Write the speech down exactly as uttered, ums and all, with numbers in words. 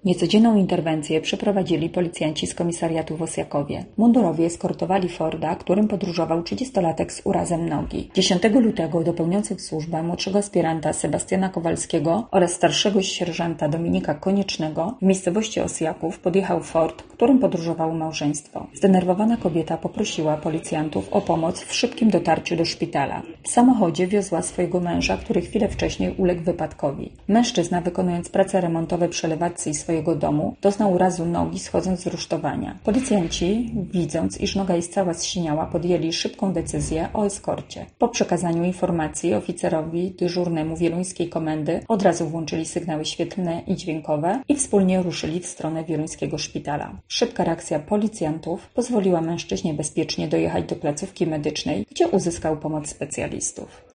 Niecodzienną interwencję przeprowadzili policjanci z komisariatu w Osjakowie. Mundurowi eskortowali Forda, którym podróżował trzydziestolatek z urazem nogi. dziesiątego lutego do pełniących służbę młodszego aspiranta Sebastiana Kowalskiego oraz starszego sierżanta Dominika Koniecznego w miejscowości Osjaków podjechał Ford, którym podróżowało małżeństwo. Zdenerwowana kobieta poprosiła policjantów o pomoc w szybkim dotarciu do szpitala. W samochodzie wiozła swojego męża, który chwilę wcześniej uległ wypadkowi. Mężczyzna, wykonując prace remontowe przy elewacji swojego domu, doznał urazu nogi schodząc z rusztowania. Policjanci, widząc, iż noga jest cała zsiniała, podjęli szybką decyzję o eskorcie. Po przekazaniu informacji oficerowi dyżurnemu wieluńskiej komendy od razu włączyli sygnały świetlne i dźwiękowe i wspólnie ruszyli w stronę wieluńskiego szpitala. Szybka reakcja policjantów pozwoliła mężczyźnie bezpiecznie dojechać do placówki medycznej, gdzie uzyskał pomoc specjalistów.